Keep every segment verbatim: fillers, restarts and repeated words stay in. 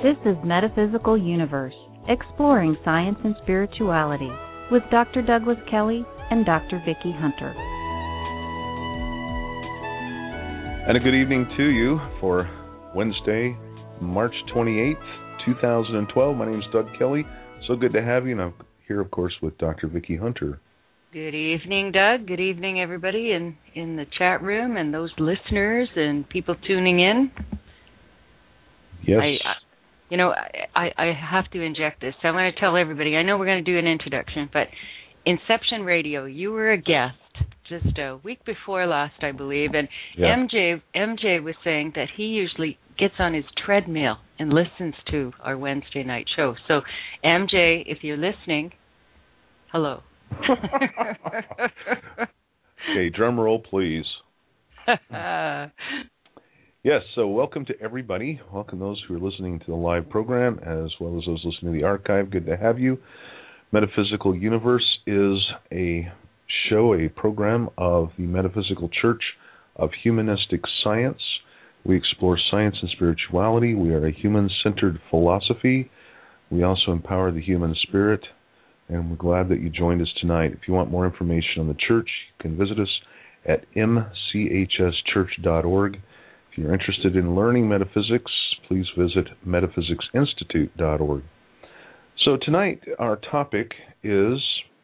This is Metaphysical Universe, exploring science and spirituality, with Doctor Douglas Kelly and Doctor Vicki Hunter. And a good evening to you for Wednesday, March twenty-eighth, twenty twelve. My name is Doug Kelly. So good to have you, and I'm here, of course, with Doctor Vicki Hunter. Good evening, Doug. Good evening, everybody in, in the chat room and those listeners and people tuning in. Yes. I, I, you know, I, I have to inject this. I want to tell everybody, I know we're going to do an introduction, but Inception Radio, you were a guest just a week before last, I believe, and yeah. M J M J was saying that he usually gets on his treadmill and listens to our Wednesday night show. So, M J, if you're listening, hello. Okay, drum roll, please. Yes, so welcome to everybody. Welcome those who are listening to the live program, as well as those listening to the archive. Good to have you. Metaphysical Universe is a show, a program of the Metaphysical Church of Humanistic Science. We explore science and spirituality. We are a human-centered philosophy. We also empower the human spirit, and we're glad that you joined us tonight. If you want more information on the church, you can visit us at m c h s church dot org. If you're interested in learning metaphysics, please visit metaphysics institute dot org. So tonight, our topic is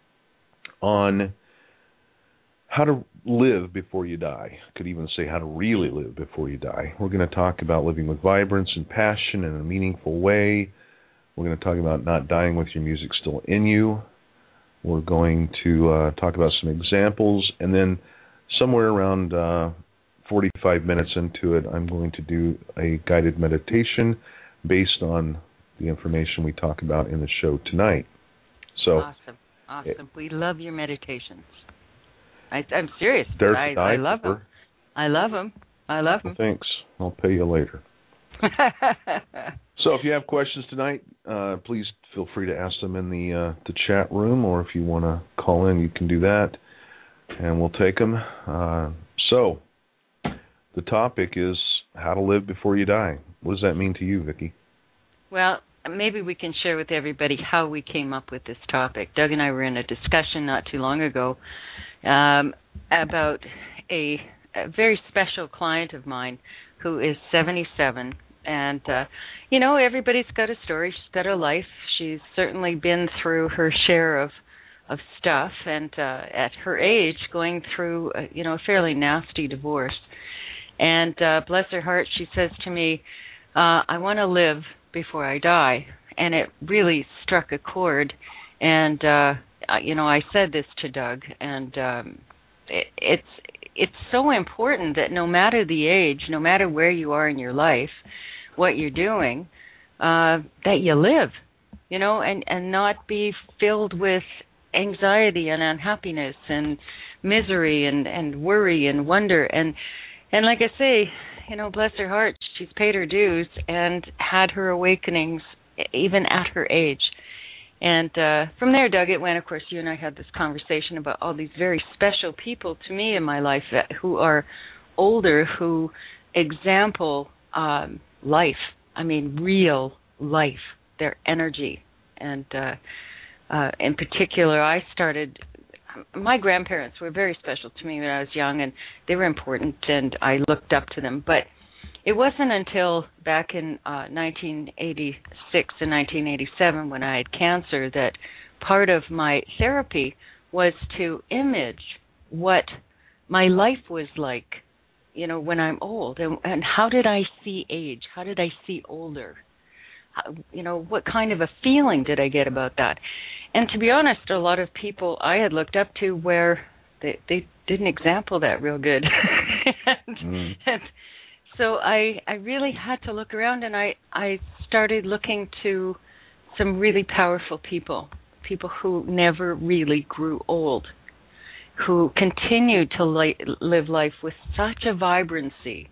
on how to live before you die. Could even say how to really live before you die. We're going to talk about living with vibrance and passion in a meaningful way. We're going to talk about not dying with your music still in you. We're going to uh, talk about some examples, and then somewhere around uh, forty-five minutes into it, I'm going to do a guided meditation based on the information we talk about in the show tonight. So, awesome, awesome. It, we love your meditations. I, I'm serious. Dare I, to die I love for. them. I love them. I love them. Well, thanks. I'll pay you later. So if you have questions tonight, uh, please feel free to ask them in the uh, the chat room, or if you want to call in, you can do that, and we'll take them. Uh, so the topic is how to live before you die. What does that mean to you, Vicki? Well, maybe we can share with everybody how we came up with this topic. Doug and I were in a discussion not too long ago um, about a, a very special client of mine who is seventy-seven. And, uh, you know, everybody's got a story. She's got a life. She's certainly been through her share of of stuff. And uh, at her age, going through, uh, you know, a fairly nasty divorce. And uh, bless her heart, she says to me, uh, I want to live before I die. And it really struck a chord. And, uh, you know, I said this to Doug, and um, it, it's it's so important that no matter the age, no matter where you are in your life, what you're doing, uh, that you live, you know, and, and not be filled with anxiety and unhappiness and misery and, and worry and wonder. And, and like I say, you know, bless her heart, she's paid her dues and had her awakenings even at her age. And uh, from there, Doug, it went, of course, you and I had this conversation about all these very special people to me in my life that, who are older, who example um, life. I mean, real life, their energy. And uh, uh, in particular, I started, my grandparents were very special to me when I was young, and they were important, and I looked up to them. But it wasn't until back in uh, nineteen eighty-six and nineteen eighty-seven when I had cancer that part of my therapy was to image what my life was like, you know, when I'm old, and, and how did I see age? How did I see older? How, you know, what kind of a feeling did I get about that? And to be honest, a lot of people I had looked up to where they, they didn't example that real good. and, mm. and so I, I really had to look around, and I, I started looking to some really powerful people, people who never really grew old, who continued to li- live life with such a vibrancy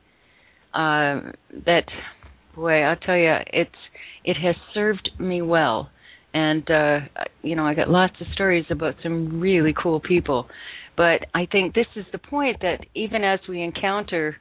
uh, that, boy, I'll tell you, it's it has served me well. And, uh, you know, I got lots of stories about some really cool people. But I think this is the point, that even as we encounter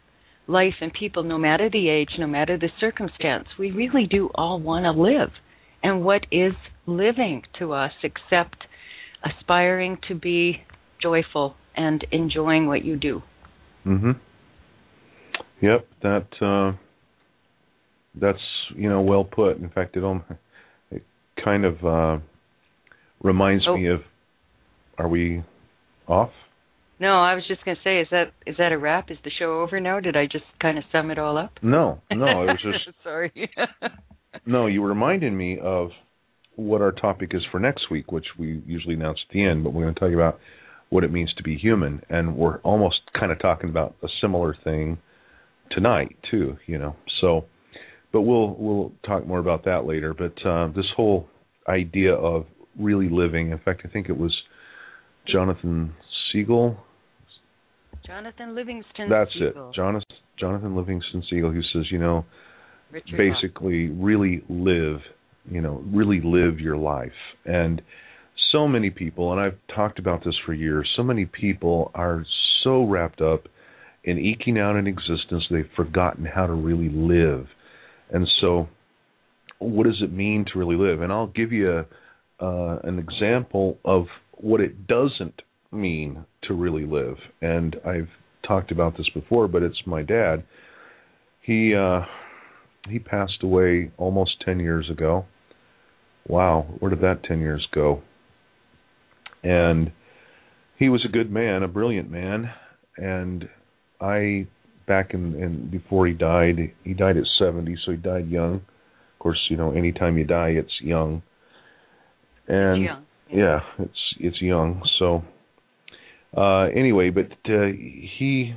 life and people, no matter the age, no matter the circumstance. We really do all want to live. And what is living to us except aspiring to be joyful and enjoying what you do? Mm-hmm. Yep, that uh, that's you know well put. In fact, it um, it kind of uh, reminds oh. me of. Are we off? No, I was just going to say, is that is that a wrap? Is the show over now? Did I just kind of sum it all up? No, no, it was just... Sorry. No, you were reminding me of what our topic is for next week, which we usually announce at the end, but we're going to tell you about what it means to be human, and we're almost kind of talking about a similar thing tonight, too, you know. So, but we'll we'll talk more about that later. But uh, this whole idea of really living, in fact, I think it was Jonathan Segal. Jonathan Livingston That's Segal. it. Jonathan, Jonathan Livingston Segal, who says, you know, Richard basically Hawk. really live, you know, really live your life. And so many people, and I've talked about this for years, so many people are so wrapped up in eking out an existence, they've forgotten how to really live. And so what does it mean to really live? And I'll give you a, uh, an example of what it doesn't mean to really live. And I've talked about this before, but it's my dad. He uh, he passed away almost ten years ago. Wow, where did that ten years go? And he was a good man, a brilliant man. And I, back in, in before he died, he died at seventy, so he died young. Of course, you know, anytime you die, it's young. And young. Yeah, it's it's young. So uh, anyway, but uh, he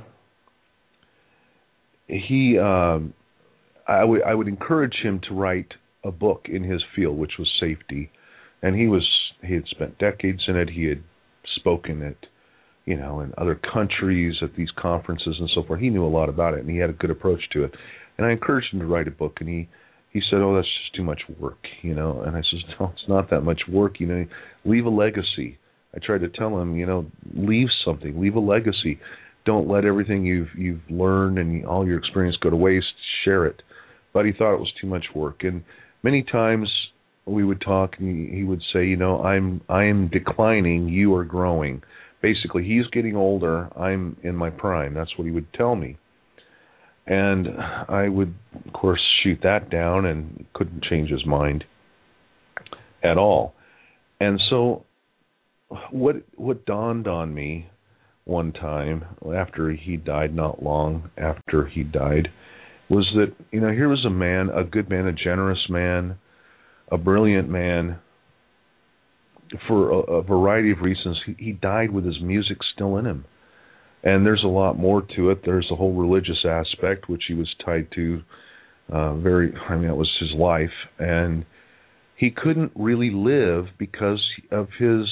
he um, I would I would encourage him to write a book in his field, which was safety, and he was he had spent decades in it. He had spoken at you know in other countries at these conferences and so forth. He knew a lot about it, and he had a good approach to it. And I encouraged him to write a book, and he. He said, "Oh, that's just too much work, you know." And I said, "No, it's not that much work. You know, leave a legacy." I tried to tell him, you know, leave something, leave a legacy. Don't let everything you've you've learned and all your experience go to waste. Share it. But he thought it was too much work. And many times we would talk, and he, he would say, "You know, I'm I am declining. You are growing." Basically, he's getting older. I'm in my prime. That's what he would tell me. And I would, of course, shoot that down and couldn't change his mind at all. And so what what dawned on me one time after he died, not long after he died, was that, you know, here was a man, a good man, a generous man, a brilliant man. For a, a variety of reasons, he, he died with his music still in him. And there's a lot more to it. There's a whole religious aspect, which he was tied to uh, very, I mean, that was his life. And he couldn't really live because of his,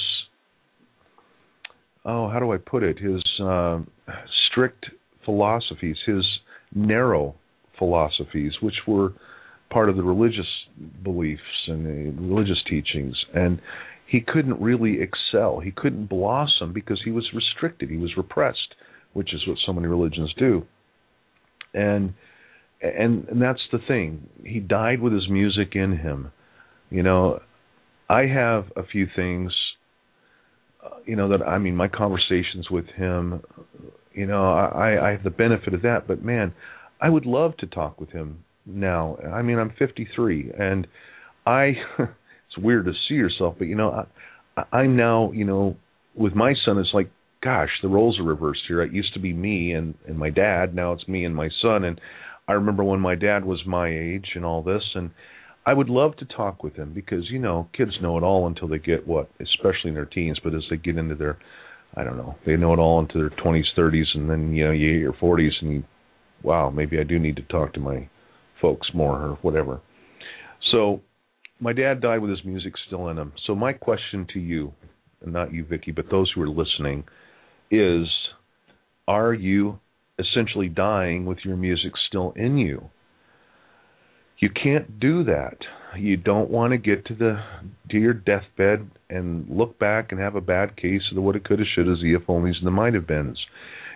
oh, how do I put it, his uh, strict philosophies, his narrow philosophies, which were part of the religious beliefs and the religious teachings. And he couldn't really excel. He couldn't blossom because he was restricted. He was repressed, which is what so many religions do. And and, and that's the thing. He died with his music in him. You know, I have a few things, uh, you know, that, I mean, my conversations with him, you know, I, I have the benefit of that. But, man, I would love to talk with him now. I mean, I'm fifty-three, and I... It's weird to see yourself, but, you know, I, I'm now, you know, with my son, it's like, gosh, the roles are reversed here. It used to be me and, and my dad. Now it's me and my son. And I remember when my dad was my age and all this, and I would love to talk with him because, you know, kids know it all until they get what, especially in their teens, but as they get into their, I don't know, they know it all into their twenties, thirties, and then, you know, you hit your forties and you, wow, maybe I do need to talk to my folks more or whatever. So, my dad died with his music still in him. So my question to you, and not you, Vicki, but those who are listening, is, are you essentially dying with your music still in you? You can't do that. You don't want to get to the to your deathbed and look back and have a bad case of the woulda, coulda, shoulda, the if onlys, and the might have beens.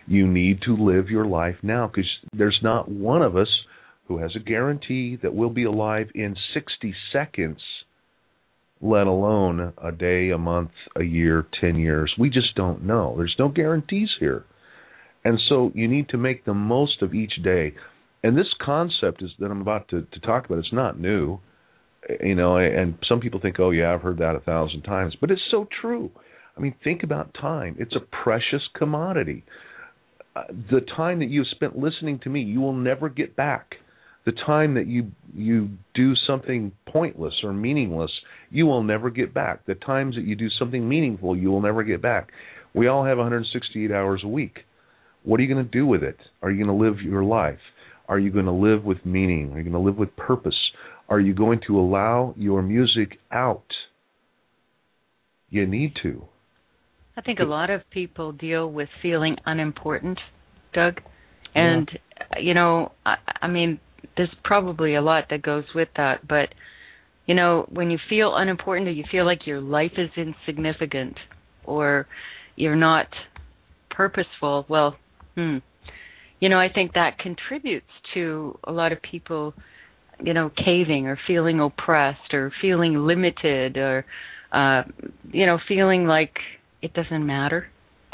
You need to live your life now, because there's not one of us who has a guarantee that we'll be alive in sixty seconds, let alone a day, a month, a year, ten years. We just don't know. There's no guarantees here. And so you need to make the most of each day. And this concept is that I'm about to, to talk about, it's not new. You know, and some people think, oh, yeah, I've heard that a thousand times. But it's so true. I mean, think about time. It's a precious commodity. Uh, the time that you've spent listening to me, you will never get back. The time that you you do something pointless or meaningless, you will never get back. The times that you do something meaningful, you will never get back. We all have one hundred sixty-eight hours a week. What are you going to do with it? Are you going to live your life? Are you going to live with meaning? Are you going to live with purpose? Are you going to allow your music out? You need to. I think a lot of people deal with feeling unimportant, Doug. And, yeah. you know, I, I mean, there's probably a lot that goes with that. But, you know, when you feel unimportant or you feel like your life is insignificant or you're not purposeful, well, hmm, you know, I think that contributes to a lot of people, you know, caving or feeling oppressed or feeling limited or, uh, you know, feeling like it doesn't matter.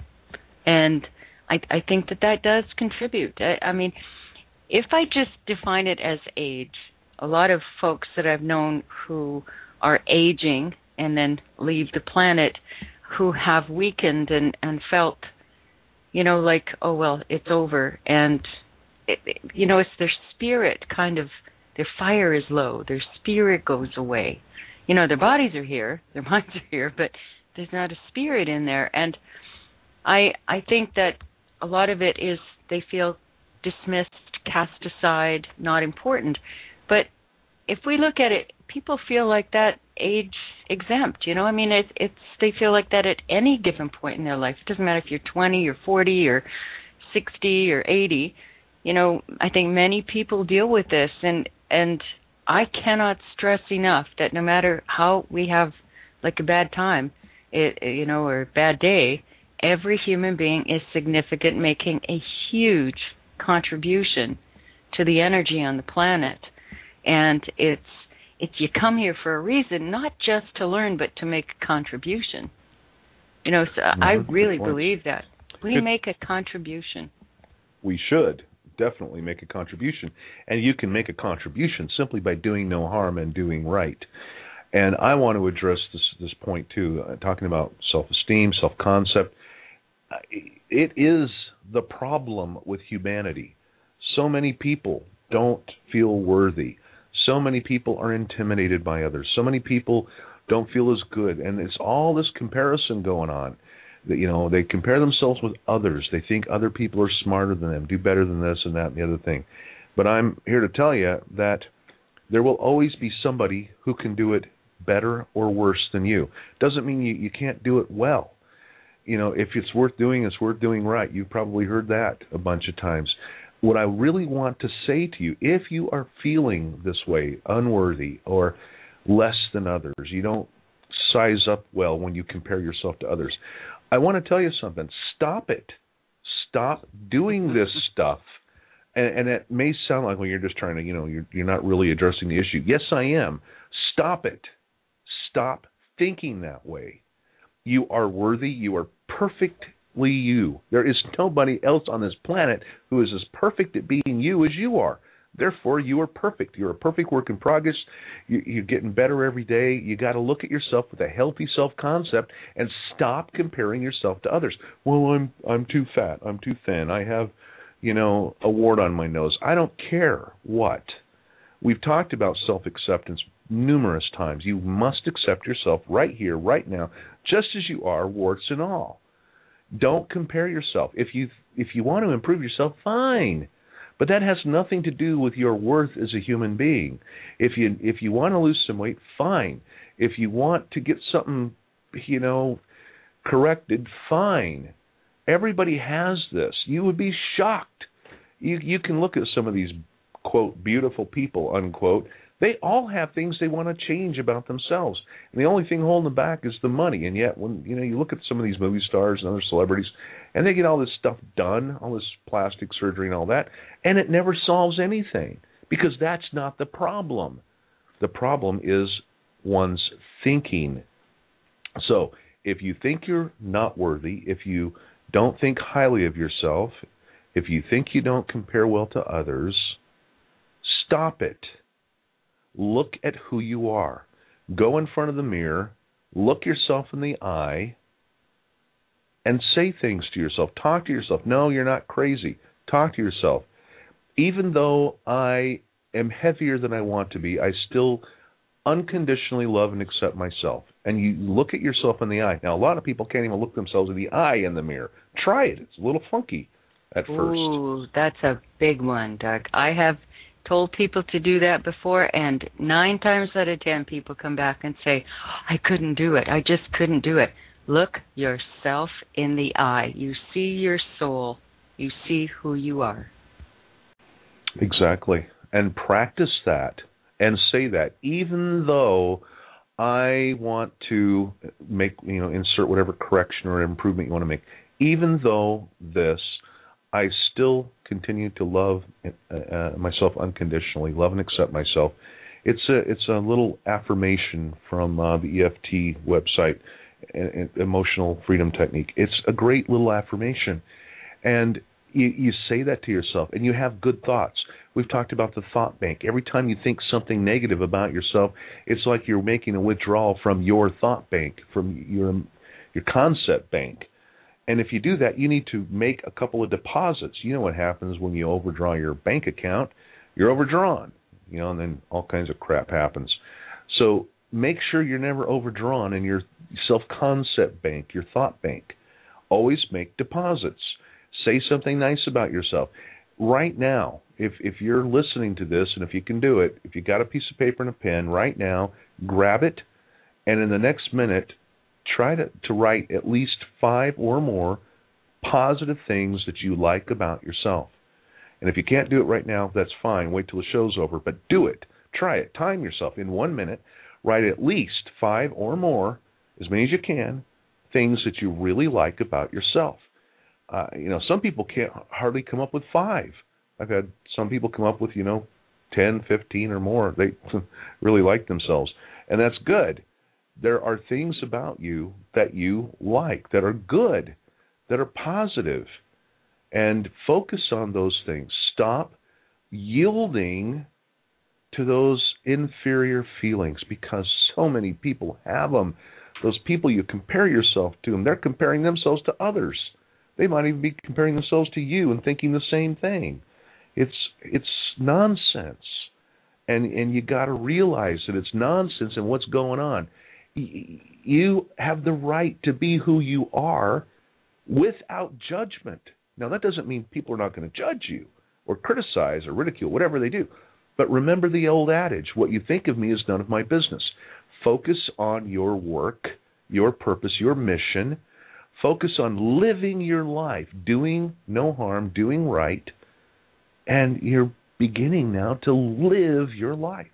And I, I think that that does contribute. I, I mean, if I just define it as age, a lot of folks that I've known who are aging and then leave the planet who have weakened and, and felt, you know, like, oh, well, it's over. And, it, it, you know, it's their spirit kind of, their fire is low. Their spirit goes away. You know, their bodies are here, their minds are here, but there's not a spirit in there. And I I think that a lot of it is they feel dismissed, cast aside, not important. But if we look at it, people feel like that age exempt, you know? I mean, it, it's they feel like that at any given point in their life. It doesn't matter if you're twenty or forty or sixty or eighty. You know, I think many people deal with this, and and I cannot stress enough that no matter how we have like a bad time, it, you know, or a bad day, every human being is significant, making a huge contribution to the energy on the planet. And it's it's you come here for a reason, not just to learn, but to make a contribution. You know, so no, I really believe that. We it, make a contribution. We should definitely make a contribution. And you can make a contribution simply by doing no harm and doing right. And I want to address this this point, too, uh, talking about self-esteem, self-concept. Uh, it is the problem with humanity. So many people don't feel worthy. So many people are intimidated by others. So many people don't feel as good. And it's all this comparison going on. That, you know, they compare themselves with others. They think other people are smarter than them, do better than this and that and the other thing. But I'm here to tell you that there will always be somebody who can do it better or worse than you. Doesn't mean you, you can't do it well. You know, if it's worth doing, it's worth doing right. You've probably heard that a bunch of times. What I really want to say to you, if you are feeling this way, unworthy or less than others, you don't size up well when you compare yourself to others, I want to tell you something. Stop it. Stop doing this stuff. And, and it may sound like, well, you're just trying to, you know, you're, you're not really addressing the issue. Yes, I am. Stop it. Stop thinking that way. You are worthy. You are perfectly you. There is nobody else on this planet who is as perfect at being you as you are. Therefore, you are perfect. You're a perfect work in progress. You, you're getting better every day. You got to look at yourself with a healthy self-concept and stop comparing yourself to others. Well, I'm I'm too fat. I'm too thin. I have, you know, a wart on my nose. I don't care what. We've talked about self-acceptance numerous times. You must accept yourself right here, right now, just as you are, warts and all. Don't compare yourself. If you if you want to improve yourself, fine. But that has nothing to do with your worth as a human being. If you if you want to lose some weight, fine. If you want to get something, you know, corrected, fine. Everybody has this. You would be shocked. You you can look at some of these, quote, beautiful people, unquote, They all have things they want to change about themselves. And the only thing holding them back is the money. And yet, when you know you look at some of these movie stars and other celebrities, and they get all this stuff done, all this plastic surgery and all that, and it never solves anything, because that's not the problem. The problem is one's thinking. So if you think you're not worthy, if you don't think highly of yourself, if you think you don't compare well to others, stop it. Look at who you are. Go in front of the mirror, look yourself in the eye, and say things to yourself. Talk to yourself. No, you're not crazy. Talk to yourself. Even though I am heavier than I want to be, I still unconditionally love and accept myself. And you look at yourself in the eye. Now, a lot of people can't even look themselves in the eye in the mirror. Try it. It's a little funky at first. Ooh, that's a big one, Doug. I have told people to do that before, and nine times out of ten people come back and say, I couldn't do it. I just couldn't do it. Look yourself in the eye. You see your soul. You see who you are. Exactly. And practice that and say that, even though I want to make, you know, insert whatever correction or improvement you want to make, even though this, I still continue to love uh, myself unconditionally, love and accept myself. It's a it's a little affirmation from uh, the E F T website, Emotional Freedom Technique. It's a great little affirmation, and you, you say that to yourself, and you have good thoughts. We've talked about the thought bank. Every time you think something negative about yourself, it's like you're making a withdrawal from your thought bank, from your your concept bank. And if you do that, you need to make a couple of deposits. You know what happens when you overdraw your bank account? You're overdrawn, you know, and then all kinds of crap happens. So make sure you're never overdrawn in your self-concept bank, your thought bank. Always make deposits. Say something nice about yourself. Right now, if if you're listening to this, and if you can do it, if you got a piece of paper and a pen right now, grab it, and in the next minute, try to, to write at least five or more positive things that you like about yourself. And if you can't do it right now, that's fine. Wait till the show's over, but do it. Try it. Time yourself. In one minute, write at least five or more, as many as you can, things that you really like about yourself. Uh, you know, some people can't hardly come up with five. I've had some people come up with, you know, ten, fifteen or more. They really like themselves, and that's good. There are things about you that you like, that are good, that are positive, and focus on those things. Stop yielding to those inferior feelings, because so many people have them. Those people you compare yourself to them, they're comparing themselves to others. They might even be comparing themselves to you and thinking the same thing. It's it's nonsense, and and you got to realize that it's nonsense and what's going on. You have the right to be who you are without judgment. Now, that doesn't mean people are not going to judge you or criticize or ridicule, whatever they do. But remember the old adage, what you think of me is none of my business. Focus on your work, your purpose, your mission. Focus on living your life, doing no harm, doing right, and you're beginning now to live your life.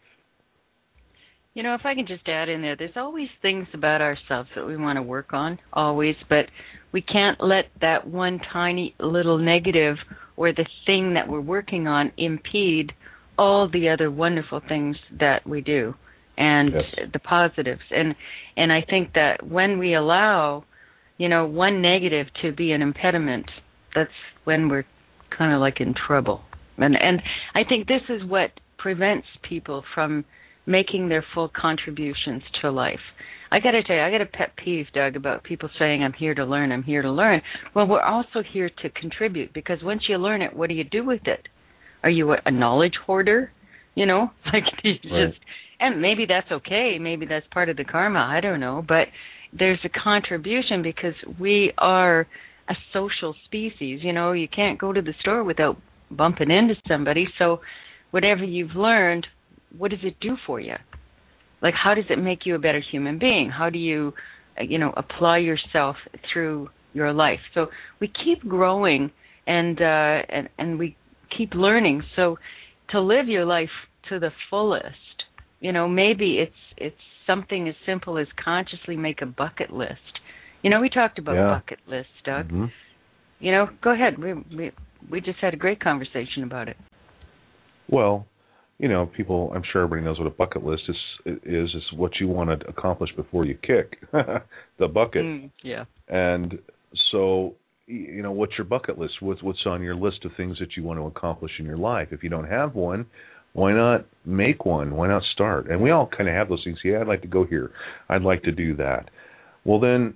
You know, if I can just add in there, there's always things about ourselves that we want to work on, always, but we can't let that one tiny little negative or the thing that we're working on impede all the other wonderful things that we do and yes. the positives. And and I think that when we allow, you know, one negative to be an impediment, that's when we're kind of like in trouble. And and I think this is what prevents people from making their full contributions to life. I got to tell you, I got a pet peeve, Doug, about people saying, I'm here to learn, I'm here to learn. Well, we're also here to contribute, because once you learn it, what do you do with it? Are you a, a knowledge hoarder? You know, like you just, right. And maybe that's okay. Maybe that's part of the karma. I don't know. But there's a contribution, because we are a social species. You know, you can't go to the store without bumping into somebody. So whatever you've learned, what does it do for you? Like, how does it make you a better human being? How do you, you know, apply yourself through your life? So we keep growing and uh, and and we keep learning. So to live your life to the fullest, you know, maybe it's it's something as simple as consciously make a bucket list. You know, we talked about yeah. bucket lists, Doug. Mm-hmm. You know, go ahead. We, we we just had a great conversation about it. Well, you know, people, I'm sure everybody knows what a bucket list is, is, is what you want to accomplish before you kick the bucket. Mm, yeah. And so, you know, what's your bucket list? What's, what's on your list of things that you want to accomplish in your life? If you don't have one, why not make one? Why not start? And we all kind of have those things. Yeah, I'd like to go here. I'd like to do that. Well, then,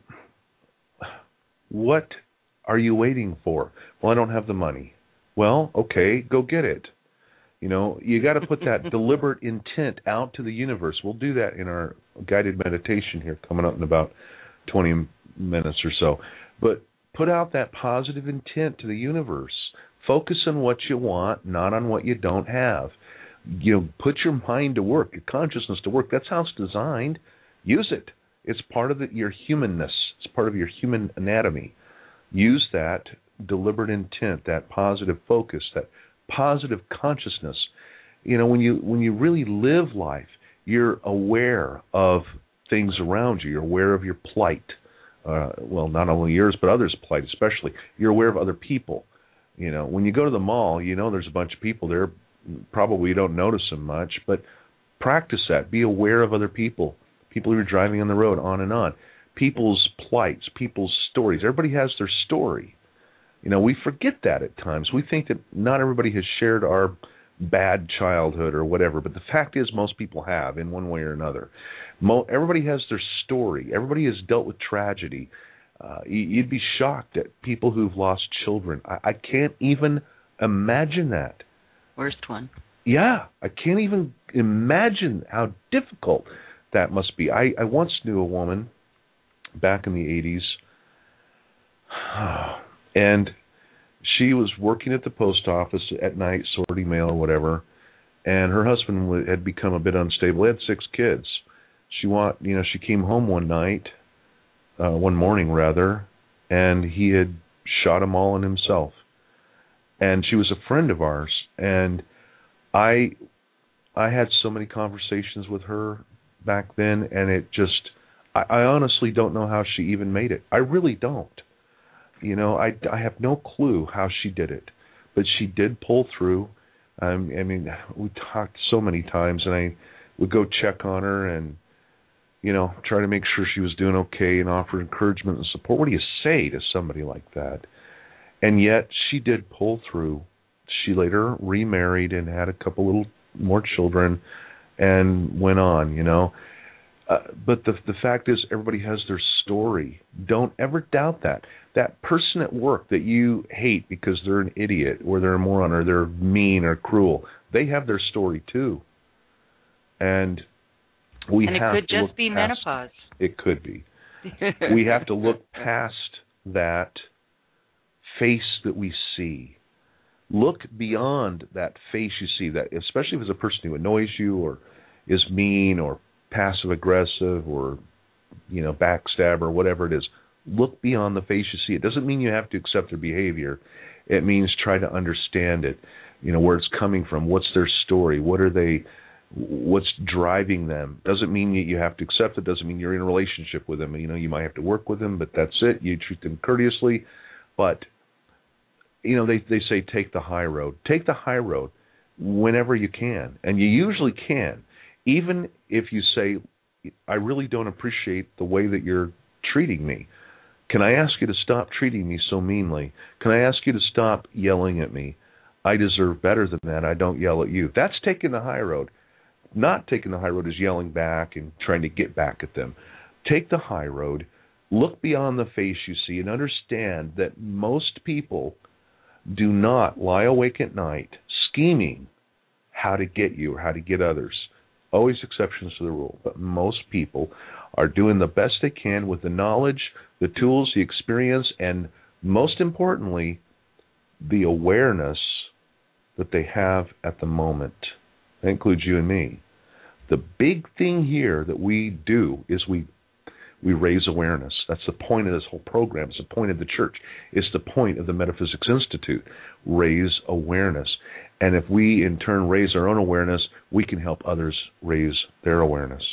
what are you waiting for? Well, I don't have the money. Well, okay, go get it. You know, you got to put that deliberate intent out to the universe. We'll do that in our guided meditation here coming up in about twenty minutes or so. But put out that positive intent to the universe. Focus on what you want, not on what you don't have. You know, put your mind to work, your consciousness to work. That's how it's designed. Use it. It's part of the, your humanness. It's part of your human anatomy. Use that deliberate intent, that positive focus, that positive consciousness. You know, when you when you really live life, you're aware of things around you. You're aware of your plight. Uh, well, not only yours, but others' plight especially. You're aware of other people. You know, when you go to the mall, you know there's a bunch of people there. Probably you don't notice them much, but practice that. Be aware of other people, people who are driving on the road, on and on. People's plights, people's stories. Everybody has their story. You know, we forget that at times. We think that not everybody has shared our bad childhood or whatever, but the fact is most people have in one way or another. Mo- everybody has their story. Everybody has dealt with tragedy. Uh, you'd be shocked at people who've lost children. I, I can't even imagine that. Worst one. Yeah, I can't even imagine how difficult that must be. I, I once knew a woman back in the eighties, and she was working at the post office at night, sorting mail or whatever, and her husband had become a bit unstable. He had six kids. She want, you know, she came home one night, uh, one morning rather, and he had shot them all in himself. And she was a friend of ours, and I, I had so many conversations with her back then, and it just, I, I honestly don't know how she even made it. I really don't. You know, I, I have no clue how she did it, but she did pull through. Um, I mean, we talked so many times, and I would go check on her and, you know, try to make sure she was doing okay and offer encouragement and support. What do you say to somebody like that? And yet she did pull through. She later remarried and had a couple little more children and went on, you know. Uh, but the the fact is, everybody has their story. Don't ever doubt that. That person at work that you hate because they're an idiot or they're a moron or they're mean or cruel, they have their story too. And we and have it could to just look be past, menopause. It could be. We have to look past that face that we see. Look beyond that face you see, that especially if it's a person who annoys you or is mean or passive aggressive or, you know, backstab or whatever it is. Look beyond the face you see. It doesn't mean you have to accept their behavior. It means try to understand it, you know, where it's coming from. What's their story? What are they, what's driving them? Doesn't mean that you have to accept it. Doesn't mean you're in a relationship with them. You know, you might have to work with them, but that's it. You treat them courteously. But, you know, they, they say take the high road. Take the high road whenever you can. And you usually can. Even if you say, I really don't appreciate the way that you're treating me. Can I ask you to stop treating me so meanly? Can I ask you to stop yelling at me? I deserve better than that. I don't yell at you. That's taking the high road. Not taking the high road is yelling back and trying to get back at them. Take the high road. Look beyond the face you see and understand that most people do not lie awake at night scheming how to get you or how to get others. Always exceptions to the rule, but most people are doing the best they can with the knowledge, the tools, the experience, and most importantly, the awareness that they have at the moment. That includes you and me. The big thing here that we do is we we raise awareness. That's the point of this whole program. It's the point of the church. It's the point of the Metaphysics Institute. Raise awareness. And if we, in turn, raise our own awareness, we can help others raise their awareness.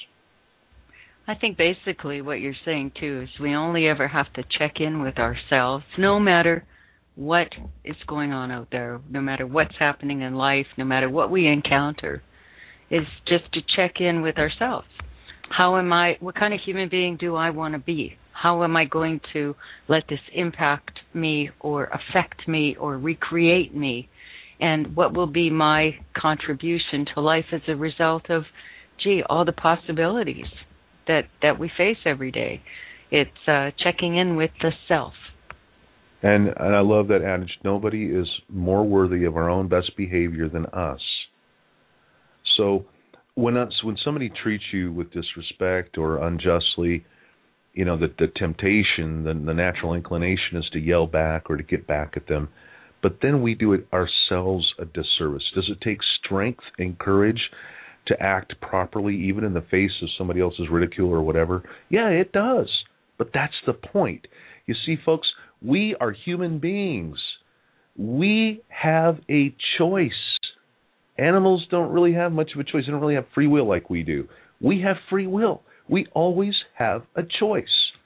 I think basically what you're saying, too, is we only ever have to check in with ourselves, no matter what is going on out there, no matter what's happening in life, no matter what we encounter, is just to check in with ourselves. How am I, what kind of human being do I want to be? How am I going to let this impact me or affect me or recreate me? And what will be my contribution to life as a result of, gee, all the possibilities that, that we face every day? It's uh, checking in with the self. And, and I love that adage, nobody is more worthy of our own best behavior than us. So when us, when somebody treats you with disrespect or unjustly, you know, the, the temptation, the, the natural inclination is to yell back or to get back at them. But then we do it ourselves a disservice. Does it take strength and courage to act properly, even in the face of somebody else's ridicule or whatever? Yeah, it does. But that's the point. You see, folks, we are human beings. We have a choice. Animals don't really have much of a choice. They don't really have free will like we do. We have free will. We always have a choice.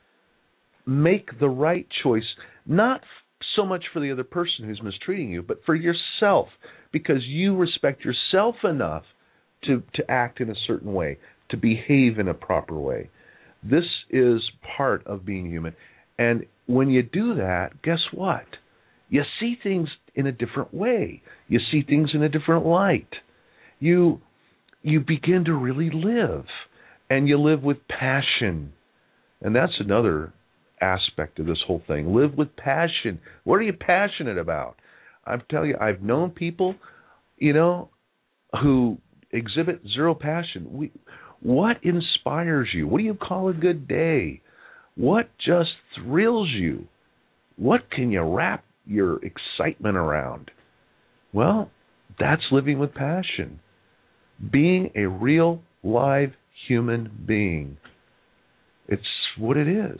Make the right choice, not so much for the other person who's mistreating you, but for yourself, because you respect yourself enough to, to act in a certain way, to behave in a proper way. This is part of being human. And when you do that, guess what? You see things in a different way. You see things in a different light. You you begin to really live, and you live with passion. And that's another aspect of this whole thing. Live with passion. What are you passionate about? I'm telling you, I've known people, you know, who exhibit zero passion. We, what inspires you? What do you call a good day? What just thrills you? What can you wrap your excitement around? Well, that's living with passion. Being a real, live human being. It's what it is.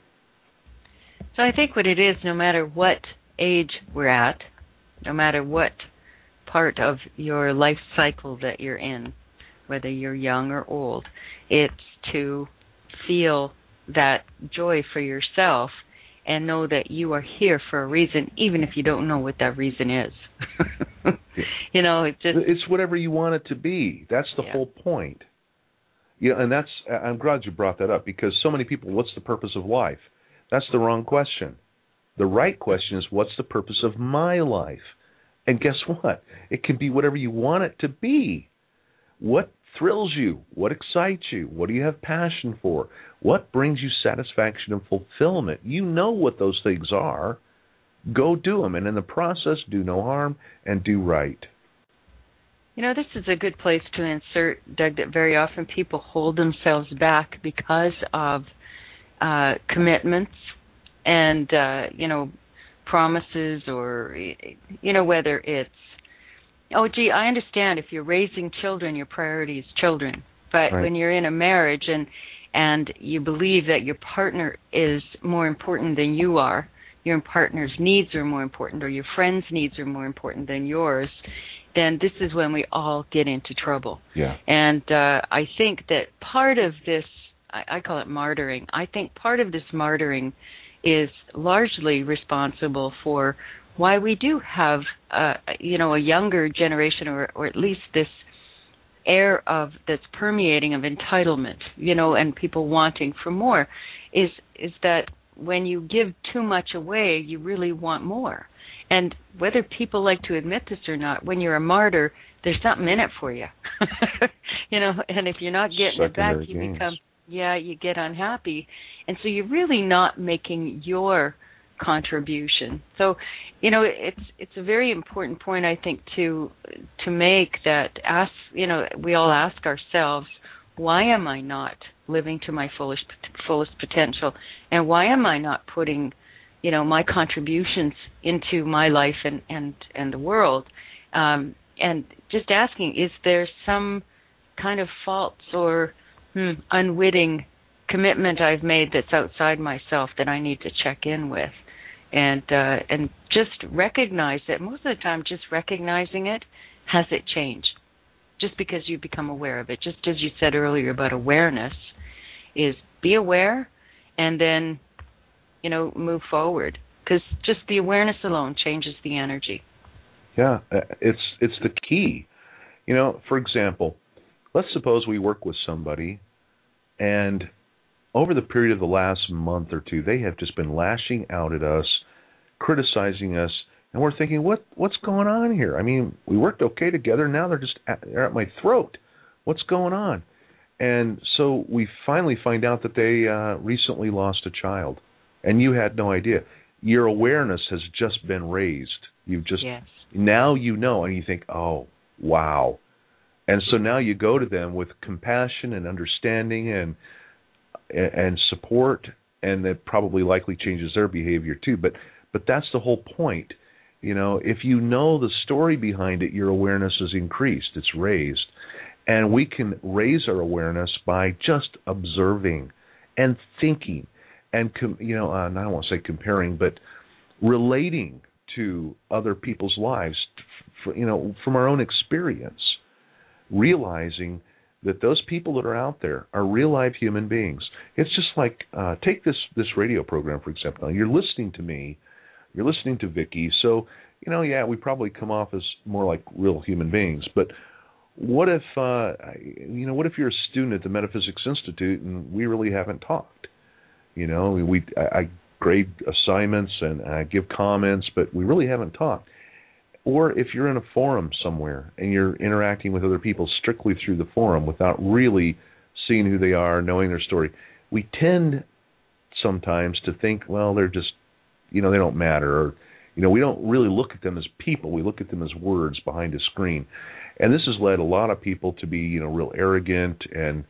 So I think what it is, no matter what age we're at, no matter what part of your life cycle that you're in, whether you're young or old, it's to feel that joy for yourself and know that you are here for a reason, even if you don't know what that reason is. You know, it just it's whatever you want it to be. That's the yeah. whole point. You know, and that's I'm glad you brought that up, because so many people, what's the purpose of life? That's the wrong question. The right question is, what's the purpose of my life? And guess what? It can be whatever you want it to be. What thrills you? What excites you? What do you have passion for? What brings you satisfaction and fulfillment? You know what those things are. Go do them, and in the process, do no harm and do right. You know, this is a good place to insert, Doug, that very often people hold themselves back because of uh, commitments and, uh, you know, promises, or, you know, whether it's, oh, gee, I understand if you're raising children, your priority is children. But right. when you're in a marriage and and you believe that your partner is more important than you are, your partner's needs are more important, or your friend's needs are more important than yours, then this is when we all get into trouble. Yeah. And uh, I think that part of this, I, I call it martyring, I think part of this martyring is largely responsible for why we do have, uh, you know, a younger generation, or, or at least this air of that's permeating of entitlement, you know, and people wanting for more, is is that when you give too much away, you really want more. And whether people like to admit this or not, when you're a martyr, there's something in it for you. You know, and if you're not getting Secondary it back, you gains. become, yeah, you get unhappy. And so you're really not making your contribution. So, you know, it's it's a very important point, I think, to to make, that ask, you know, we all ask ourselves, why am I not living to my fullest fullest potential, and why am I not putting, you know, my contributions into my life and and and the world, um, and just asking, is there some kind of faults or hmm, unwitting commitment I've made that's outside myself that I need to check in with, and uh, and just recognize that most of the time, just recognizing it, has it changed? just because you become aware of it. Just as you said earlier about awareness, is be aware and then, you know, move forward. Because just the awareness alone changes the energy. Yeah, it's it's the key. You know, for example, let's suppose we work with somebody and over the period of the last month or two, they have just been lashing out at us, criticizing us, and we're thinking, what what's going on here? I mean, we worked okay together. Now they're just at, they're at my throat. What's going on? And so we finally find out that they uh, recently lost a child, and you had no idea. Your awareness has just been raised. You've just yes. Now you know, and you think, oh, wow. And so now you go to them with compassion and understanding and and support, and that probably likely changes their behavior too. But but that's the whole point. You know, if you know the story behind it, your awareness is increased. It's raised. And we can raise our awareness by just observing and thinking and, com- you know, uh, I don't want to say comparing, but relating to other people's lives, for, you know, from our own experience, realizing that those people that are out there are real live human beings. It's just like, uh, take this, this radio program, for example. Now, you're listening to me, you're listening to Vicki, so, you know, yeah, we probably come off as more like real human beings, but what if, uh, you know, what if you're a student at the Metaphysics Institute and we really haven't talked? You know, we I, I grade assignments and I give comments, but we really haven't talked. Or if you're in a forum somewhere and you're interacting with other people strictly through the forum without really seeing who they are, knowing their story, we tend sometimes to think, well, they're just, you know, they don't matter. Or, you know, we don't really look at them as people. We look at them as words behind a screen. And this has led a lot of people to be, you know, real arrogant and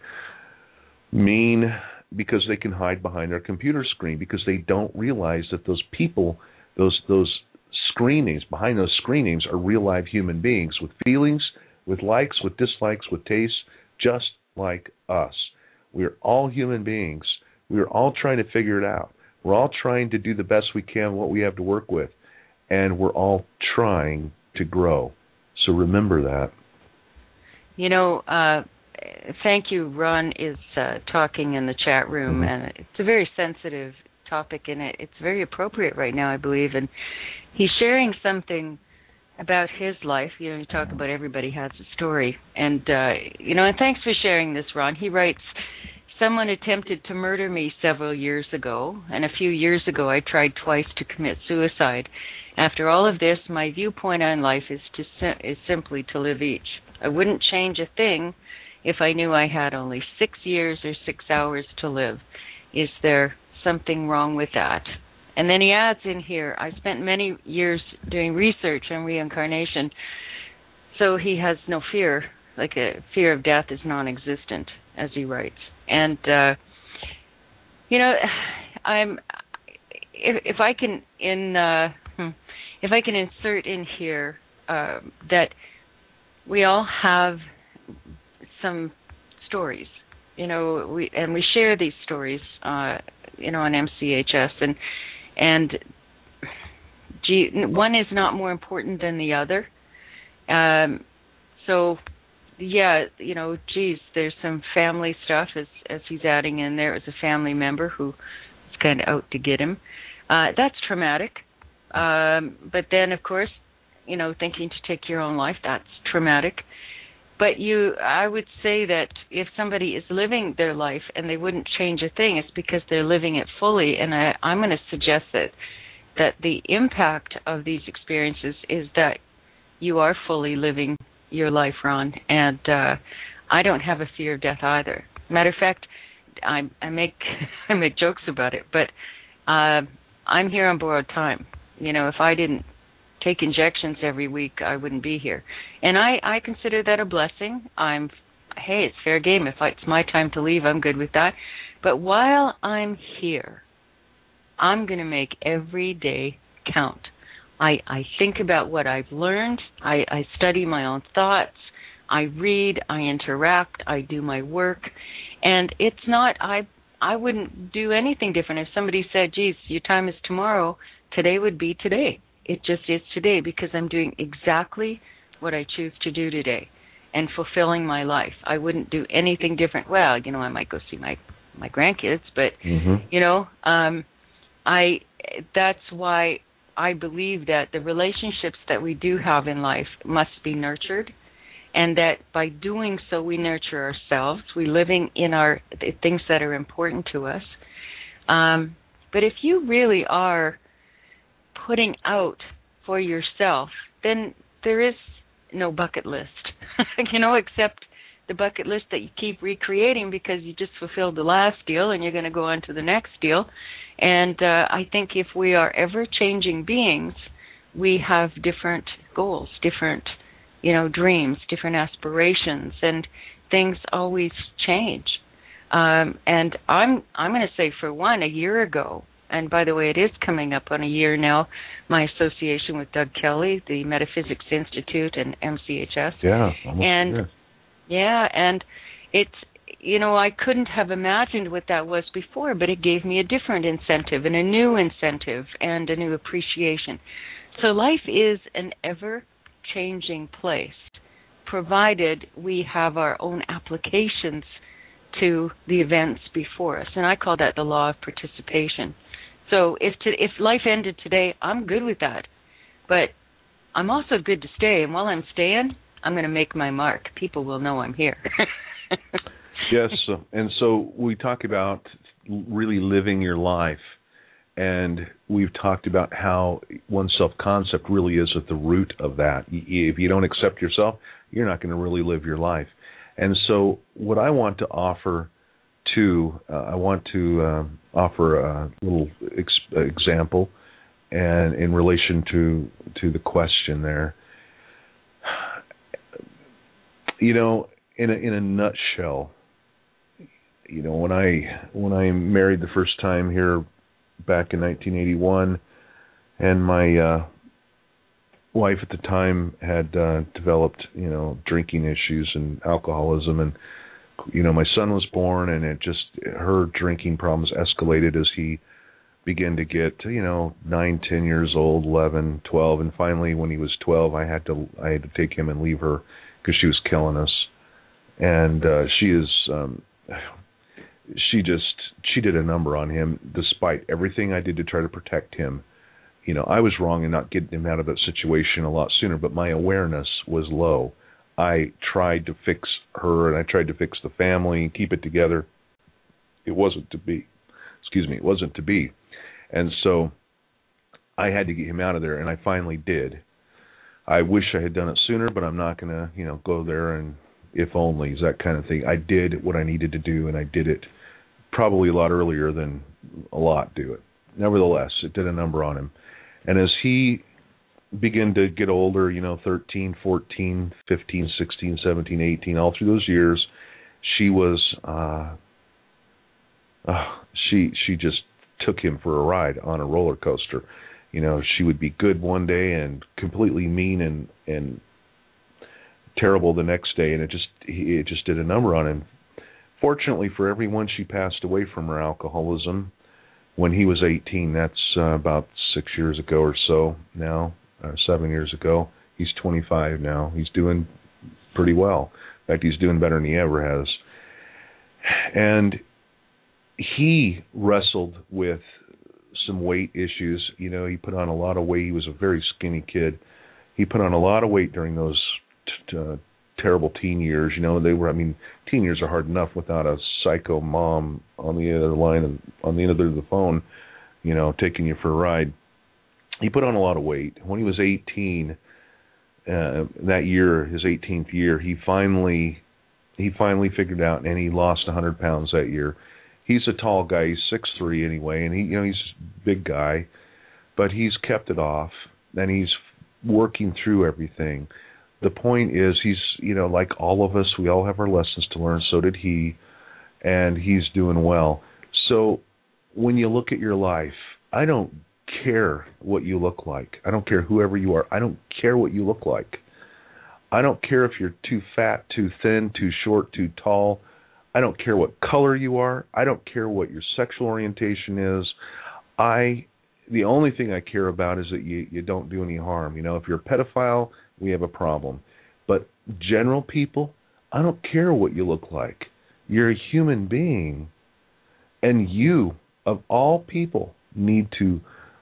mean because they can hide behind their computer screen because they don't realize that those people, those those screen names, behind those screen names are real live human beings with feelings, with likes, with dislikes, with tastes, just like us. We're all human beings. We're all trying to figure it out. We're all trying to do the best we can, what we have to work with, and we're all trying to grow. So remember that. You know, uh, thank you. Ron is uh, talking in the chat room, mm-hmm. and it's a very sensitive topic, and it, it's very appropriate right now, I believe. And he's sharing something about his life. You know, you talk about everybody has a story. And, uh, you know, and thanks for sharing this, Ron. He writes, someone attempted to murder me several years ago, and a few years ago I tried twice to commit suicide. After all of this, my viewpoint on life is to sim- is simply to live each. I wouldn't change a thing if I knew I had only six years or six hours to live. Is there something wrong with that? And then he adds in here, I spent many years doing research on reincarnation, so he has no fear, like a fear of death is non-existent, as he writes. And, uh, you know, I'm, if, if I can, in, uh, if I can insert in here uh, that we all have some stories, you know, we and we share these stories, uh, you know, on M C H S, and and gee, one is not more important than the other. Um, so, yeah, you know, geez, there's some family stuff as as he's adding in there. It was a family member who was kind of out to get him. Uh, that's traumatic. Um, but then, of course, you know, thinking to take your own life, that's traumatic. But you, I would say that if somebody is living their life and they wouldn't change a thing, it's because they're living it fully. And I, I'm going to suggest that that the impact of these experiences is that you are fully living your life, Ron. And uh, I don't have a fear of death either. Matter of fact, I, I make I make jokes about it, but uh, I'm here on borrowed time. You know, if I didn't take injections every week, I wouldn't be here. And I, I consider that a blessing. I'm, hey, it's fair game. If I, it's my time to leave, I'm good with that. But while I'm here, I'm going to make every day count. I, I think about what I've learned. I, I study my own thoughts. I read. I interact. I do my work. And it's not, I, I wouldn't do anything different. If somebody said, geez, your time is tomorrow, today would be today. It just is today because I'm doing exactly what I choose to do today. and fulfilling my life. I wouldn't do anything different. Well, you know, I might go see my my grandkids, but mm-hmm. you know, um, I that's why I believe that the relationships that we do have in life must be nurtured, and that by doing so we nurture ourselves. We're living in our the things that are important to us. Um, but if you really are putting out for yourself, then there is no bucket list, you know, except the bucket list that you keep recreating because you just fulfilled the last deal and you're going to go on to the next deal. And uh, I think if we are ever-changing beings, we have different goals, different, you know, dreams, different aspirations, and things always change. Um, and I'm I'm going to say, for one, a year ago, and by the way, it is coming up on a year now, my association with Doug Kelly, the Metaphysics Institute, and M C H S. Yeah, almost and a year. Yeah, and it's, you know, I couldn't have imagined what that was before, but it gave me a different incentive and a new incentive and a new appreciation. So life is an ever-changing place, provided we have our own applications to the events before us. And I call that the law of participation. So if to, if life ended today, I'm good with that. But I'm also good to stay. And while I'm staying, I'm going to make my mark. People will know I'm here. Yes. And so we talk about really living your life. And we've talked about how one's self-concept really is at the root of that. If you don't accept yourself, you're not going to really live your life. And so what I want to offer to, uh, I want to uh, offer a little ex- example and in relation to to the question there. You know, in a, in a nutshell, you know, when I when I married the first time here back in nineteen eighty-one, and my uh, wife at the time had uh, developed, you know, drinking issues and alcoholism, and you know, my son was born, and it just her drinking problems escalated as he began to get, you know, nine, ten years old, eleven, twelve, and finally, when he was twelve, I had to I had to take him and leave her because she was killing us, and uh, she is um, she just she did a number on him despite everything I did to try to protect him. You know, I was wrong in not getting him out of that situation a lot sooner, but my awareness was low. I tried to fix her, and I tried to fix the family and keep it together. It wasn't to be. Excuse me, it wasn't to be. And so I had to get him out of there, and I finally did. I wish I had done it sooner, but I'm not going to, you know, go there and if onlys, that kind of thing. I did what I needed to do, and I did it probably a lot earlier than a lot do it. Nevertheless, it did a number on him. And as he began to get older, you know, thirteen, fourteen, fifteen, sixteen, seventeen, eighteen, all through those years, she was, uh, uh, she she just took him for a ride on a roller coaster. You know, she would be good one day and completely mean and, and terrible the next day, and it just it just did a number on him. Fortunately for everyone, she passed away from her alcoholism when he was eighteen. That's uh, about six years ago or so now, uh, seven years ago. He's twenty-five now. He's doing pretty well. In fact, he's doing better than he ever has. And he wrestled with some weight issues. You know, he put on a lot of weight. He was a very skinny kid. He put on a lot of weight during those t- uh, terrible teen years. You know, they were, I mean, teen years are hard enough without a psycho mom on the other line, and on the other end of the phone, you know, taking you for a ride. He put on a lot of weight. When he was eighteen, uh, that year, his eighteenth year, he finally, he finally figured out, and he lost one hundred pounds that year. He's a tall guy. He's six three anyway, and he, you know, he's a big guy, but he's kept it off, and he's working through everything. The point is, he's, you know, like all of us, we all have our lessons to learn. So did he, and he's doing well. So when you look at your life, I don't care what you look like. I don't care whoever you are. I don't care what you look like. I don't care if you're too fat, too thin, too short, too tall. I don't care what color you are. I don't care what your sexual orientation is. I, the only thing I care about is that you, you don't do any harm. You know, if you're a pedophile, we have a problem. But general people, I don't care what you look like. You're a human being. And you, of all people, need to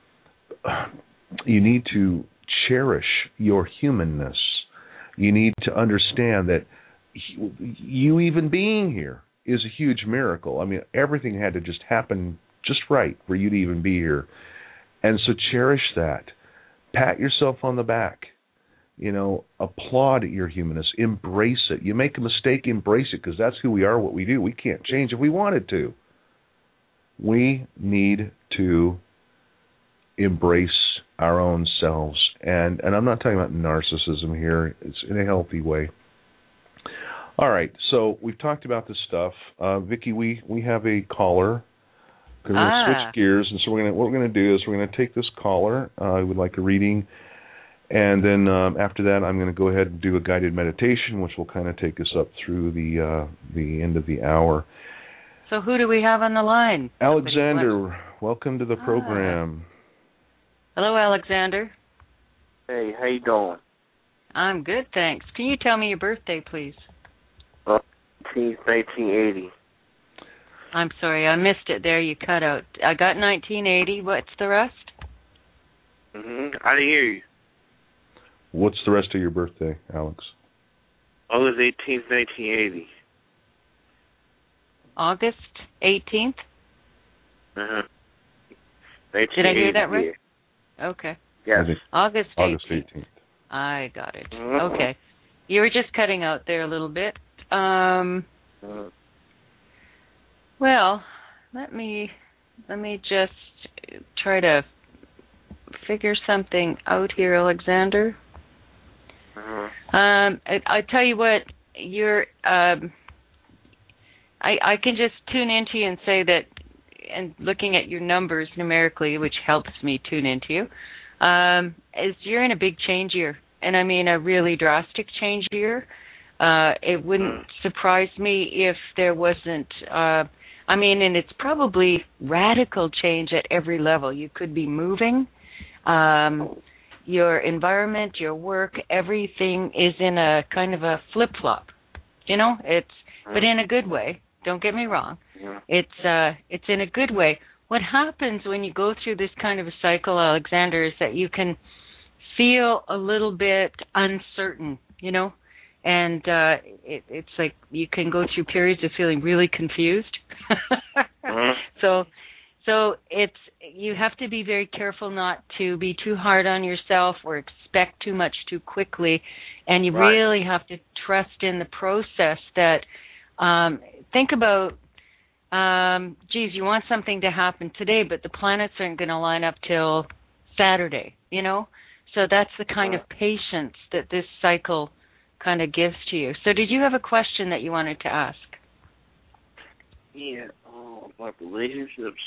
you need to cherish your humanness. You need to understand that you even being here is a huge miracle. I mean, everything had to just happen just right for you to even be here. And so cherish that. Pat yourself on the back. You know, applaud your humanness. Embrace it. You make a mistake, embrace it, because that's who we are, what we do. We can't change if we wanted to. We need to embrace our own selves. And, and I'm not talking about narcissism here. It's in a healthy way. All right, so we've talked about this stuff. Uh, Vicki, we, we have a caller. We're going to ah. switch gears, and so we're going to, what we're going to do is we're going to take this caller uh, who would like a reading, and then um, after that I'm going to go ahead and do a guided meditation, which will kind of take us up through the uh, the end of the hour. So who do we have on the line? Alexander, welcome to the ah. program. Hello, Alexander. Hey, how you doing? I'm good, thanks. Can you tell me your birthday, please? nineteen eighty. I'm sorry, I missed it there. You cut out. I got nineteen eighty. What's the rest? Mm-hmm. I didn't hear you. What's the rest of your birthday, Alex? August eighteenth, nineteen eighty. August eighteenth? Uh-huh. Did I hear that right? Yeah. Okay. Yes. August eighteenth. August eighteenth. I got it. Mm-hmm. Okay. You were just cutting out there a little bit. Um, mm-hmm. Well, let me let me just try to figure something out here, Alexander. Mm-hmm. Um, I, I tell you what, you're. Um, I I can just tune into you and say that, and looking at your numbers numerically, which helps me tune into you, um, is you're in a big change year, and I mean a really drastic change year. Uh, it wouldn't surprise me if there wasn't, uh, I mean, and it's probably radical change at every level. You could be moving, um, your environment, your work, everything is in a kind of a flip-flop. You know, it's, but in a good way. Don't get me wrong. It's, uh, it's in a good way. What happens when you go through this kind of a cycle, Alexander, is that you can feel a little bit uncertain, you know? And uh, it, it's like you can go through periods of feeling really confused. mm-hmm. So, so it's you have to be very careful not to be too hard on yourself or expect too much too quickly, and you right. really have to trust in the process. That um, think about, um, geez, you want something to happen today, but the planets aren't going to line up till Saturday. You know, so that's the kind mm-hmm. of patience that this cycle kind of gives to you. So did you have a question that you wanted to ask? Yeah, uh, like relationships.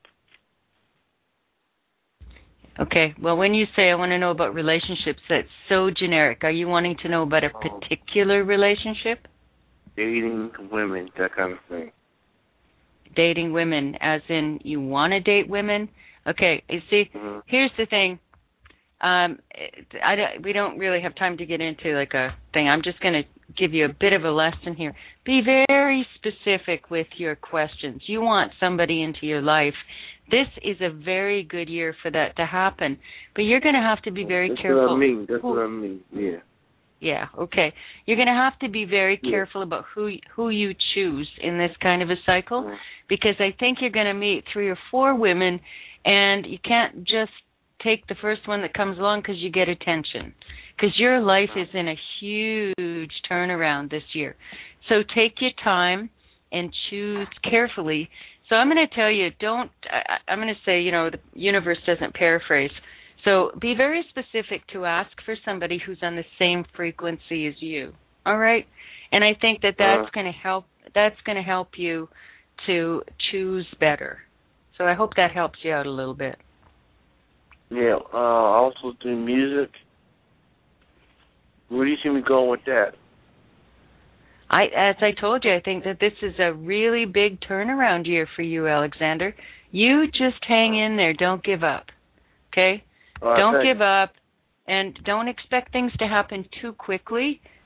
Okay, well, when you say I want to know about relationships, that's so generic. Are you wanting to know about a particular relationship? Dating women, that kind of thing. Dating women, as in you want to date women? Okay, you see, mm-hmm. here's the thing. Um, I don't, we don't really have time to get into like a thing. I'm just going to give you a bit of a lesson here. Be very specific with your questions. You want somebody into your life. This is a very good year for that to happen. But you're going to have to be very That's careful. That's what I mean. That's what I mean. Yeah. Yeah, okay. You're going to have to be very yeah. careful about who who you choose in this kind of a cycle, mm-hmm. because I think you're going to meet three or four women, and you can't just take the first one that comes along because you get attention, because your life is in a huge turnaround this year. So take your time and choose carefully. So I'm going to tell you, don't, I, I'm going to say, you know, the universe doesn't paraphrase. So be very specific to ask for somebody who's on the same frequency as you. All right? And I think that that's uh, going to help, that's going to help you to choose better. So I hope that helps you out a little bit. Yeah, uh, I also do music. Where do you see me going with that? I, as I told you, I think that this is a really big turnaround year for you, Alexander. You just hang in there. Don't give up, okay? Right, don't thanks. give up, and don't expect things to happen too quickly.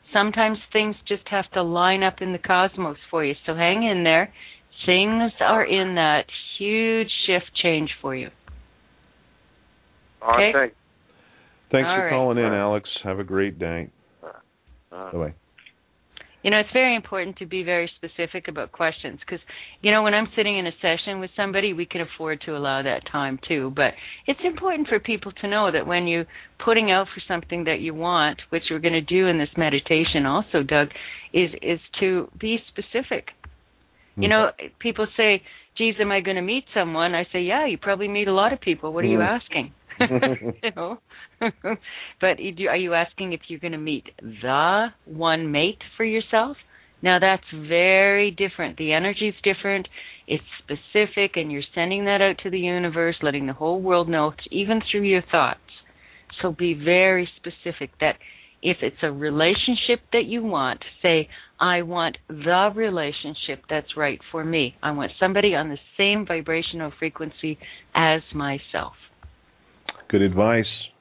Sometimes things just have to line up in the cosmos for you. So hang in there. Things are in that huge shift change for you. All right, Okay? thanks. Thanks All for right. calling in, Alex. Have a great day. Uh, Bye-bye. You know, it's very important to be very specific about questions because, you know, when I'm sitting in a session with somebody, we can afford to allow that time too. But it's important for people to know that when you're putting out for something that you want, which we're going to do in this meditation also, Doug, is, is to be specific. Mm-hmm. You know, people say, geez, am I going to meet someone? I say, yeah, you probably meet a lot of people. What are you asking? You know, but are you asking if you're going to meet the one mate for yourself? Now that's very different. The energy's different. It's specific, and you're sending that out to the universe, letting the whole world know, even through your thoughts. So be very specific that if it's a relationship that you want, say, I want the relationship that's right for me. I want somebody on the same vibrational frequency as myself. Good advice.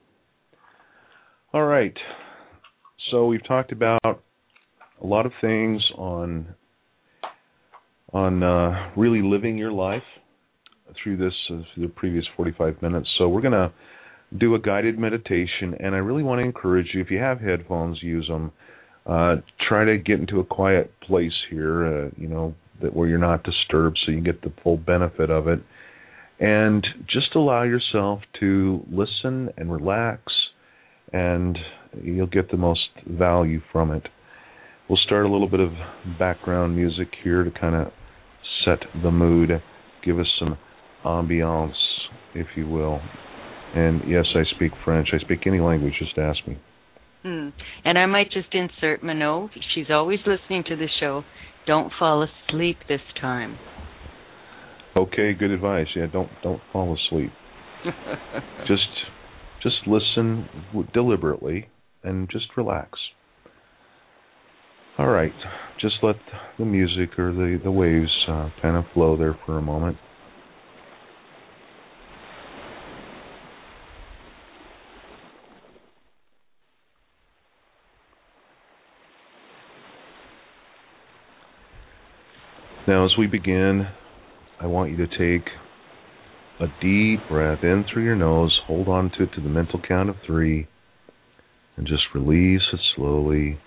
All right. So we've talked about a lot of things on on uh, really living your life through this uh, through the previous forty-five minutes. So we're going to do a guided meditation, and I really want to encourage you, if you have headphones, use them. Uh, try to get into a quiet place here, uh, you know, that where you're not disturbed, so you get the full benefit of it. And just allow yourself to listen and relax, and you'll get the most value from it. We'll start a little bit of background music here to kind of set the mood, give us some ambiance, if you will. And yes, I speak French. I speak any language, just ask me. Hmm. And I might just insert Minot. She's always listening to the show. Don't fall asleep this time. Okay, good advice. Yeah, don't don't fall asleep. just just listen deliberately and just relax. All right, just let the music or the, the waves uh, kind of flow there for a moment. Now, as we begin, I want you to take a deep breath in through your nose, hold on to it to the mental count of three, and just release it slowly.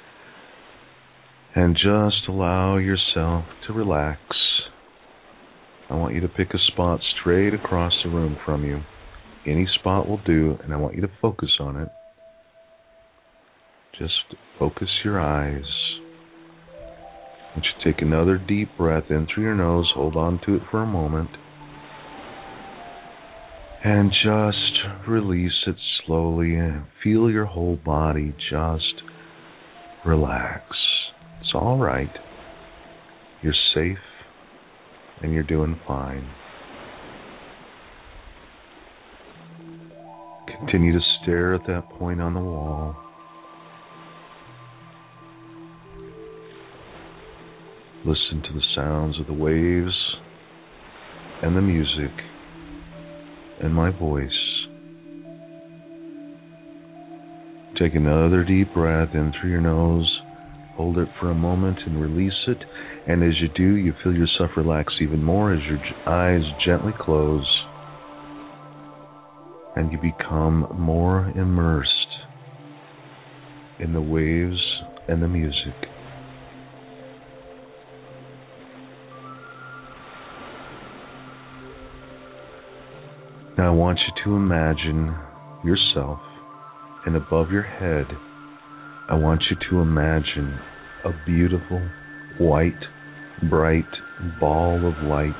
And just allow yourself to relax. I want you to pick a spot straight across the room from you. Any spot will do, and I want you to focus on it. Just focus your eyes. I want you to take another deep breath in through your nose, hold on to it for a moment, and just release it slowly and feel your whole body just relax. It's all right. You're safe and you're doing fine. Continue to stare at that point on the wall. Listen to the sounds of the waves and the music and my voice. Take another deep breath in through your nose. Hold it for a moment and release it. And as you do, you feel yourself relax even more as your eyes gently close. And you become more immersed in the waves and the music. Now I want you to imagine yourself, and above your head, I want you to imagine a beautiful, white, bright ball of light.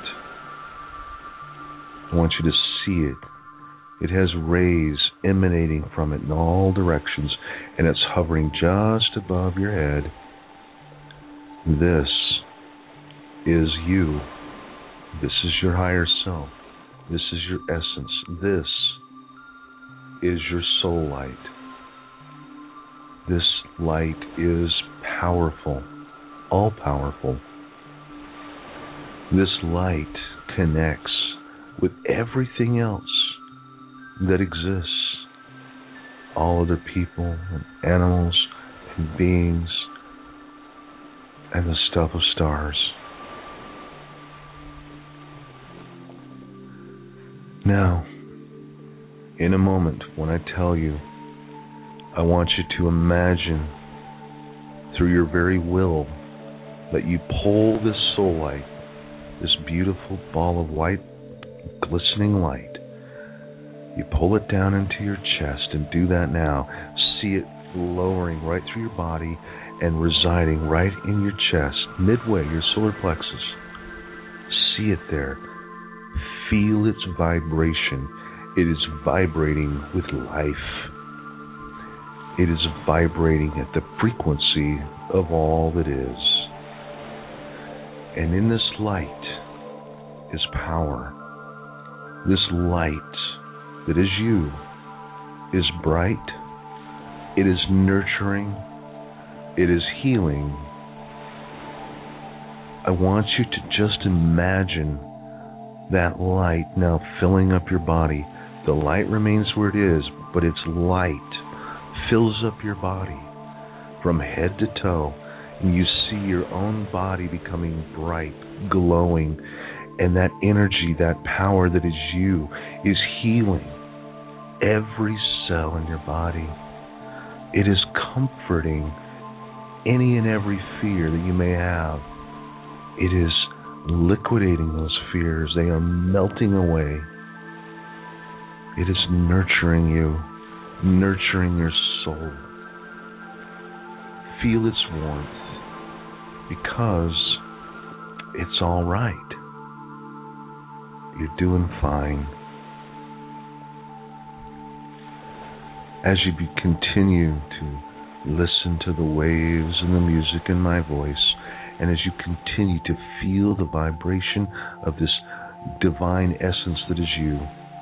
I want you to see it. It has rays emanating from it in all directions, and it's hovering just above your head. This is you. This is your higher self. This is your essence. This is your soul light. This light is powerful, all-powerful. This light connects with everything else that exists. All other people and animals and beings and the stuff of stars. Now, in a moment, when I tell you, I want you to imagine through your very will that you pull this soul light, this beautiful ball of white, glistening light. You pull it down into your chest, and do that now. See it lowering right through your body and residing right in your chest, midway, your solar plexus. See it there. Feel its vibration. It is vibrating with life. It is vibrating at the frequency of all that is. And in this light is power. This light that is you is bright. It is nurturing. It is healing. I want you to just imagine that light now filling up your body. The light remains where it is, but its light fills up your body from head to toe, and you see your own body becoming bright, glowing, and that energy, that power that is you, is healing every cell in your body. It is comforting any and every fear that you may have. It is liquidating those fears. They are melting away. It is nurturing you, nurturing your soul. Feel its warmth, because it's all right. You're doing fine. As you be, continue to listen to the waves and the music in my voice, and as you continue to feel the vibration of this divine essence that is you,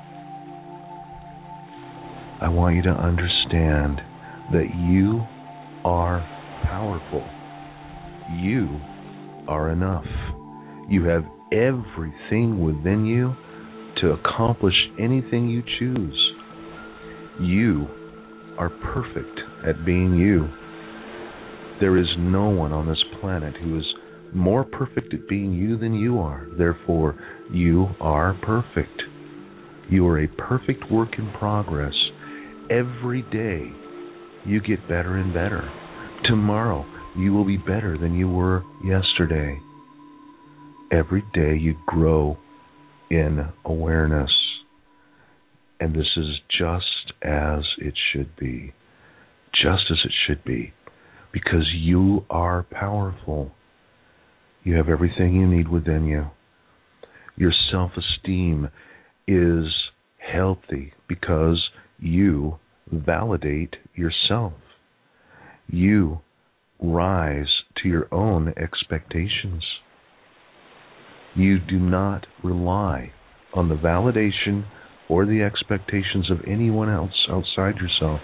I want you to understand that you are powerful. You are enough. You have everything within you to accomplish anything you choose. You are perfect at being you. There is no one on this planet who is more perfect at being you than you are. Therefore, you are perfect. You are a perfect work in progress. Every day, you get better and better. Tomorrow, you will be better than you were yesterday. Every day, you grow in awareness. And this is just as it should be. Just as it should be. Because you are powerful. You have everything you need within you. Your self-esteem is healthy because you validate yourself. You rise to your own expectations. You do not rely on the validation or the expectations of anyone else outside yourself.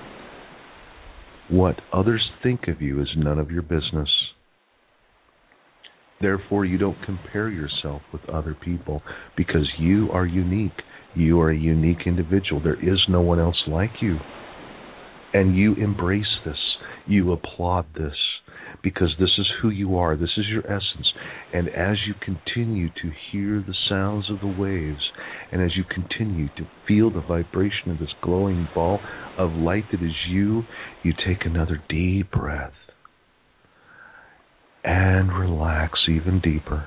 What others think of you is none of your business. Therefore, you don't compare yourself with other people because you are unique. You are a unique individual. There is no one else like you. And you embrace this. You applaud this because this is who you are. This is your essence. And as you continue to hear the sounds of the waves, and as you continue to feel the vibration of this glowing ball of light that is you, you take another deep breath and relax even deeper.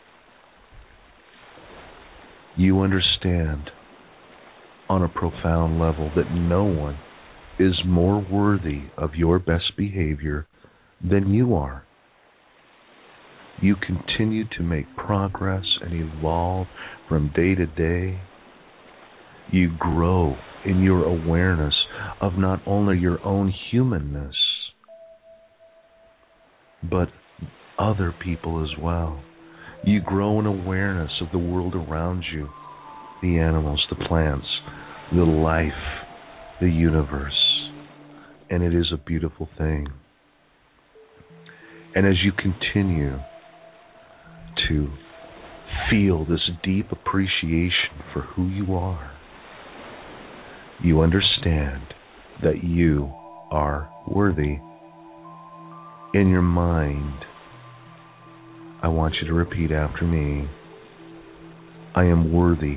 You understand on a profound level that no one is more worthy of your best behavior than you are. You continue to make progress and evolve from day to day. You grow in your awareness of not only your own humanness, but other people as well. You grow in awareness of the world around you, the animals, the plants, the life, the universe. And it is a beautiful thing. And as you continue to feel this deep appreciation for who you are, you understand that you are worthy In your mind, I want you to repeat after me. I am worthy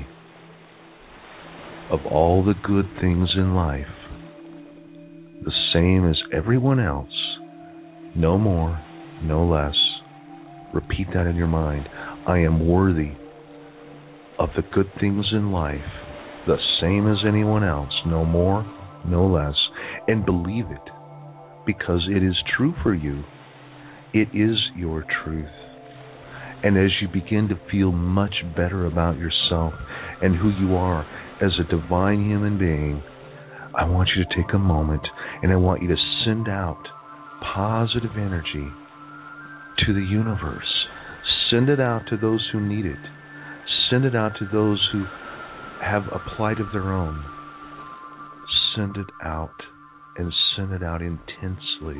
of all the good things in life, the same as everyone else, no more, no less. Repeat that in your mind. I am worthy of the good things in life, the same as anyone else, no more, no less. And believe it, because it is true for you. It is your truth. And as you begin to feel much better about yourself and who you are as a divine human being, I want you to take a moment and I want you to send out positive energy to the universe. Send it out to those who need it. Send it out to those who have a plight of their own. Send it out and send it out intensely.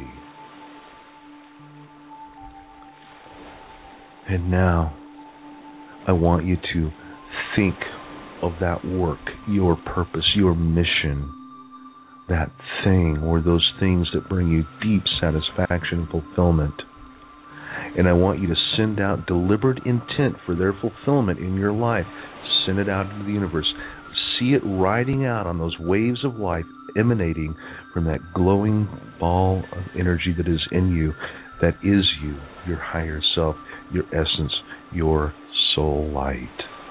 And now, I want you to think of that work, your purpose, your mission, that thing or those things that bring you deep satisfaction and fulfillment. And I want you to send out deliberate intent for their fulfillment in your life. Send it out into the universe. See it riding out on those waves of life emanating from that glowing ball of energy that is in you, that is you, your higher self, your essence, your soul light.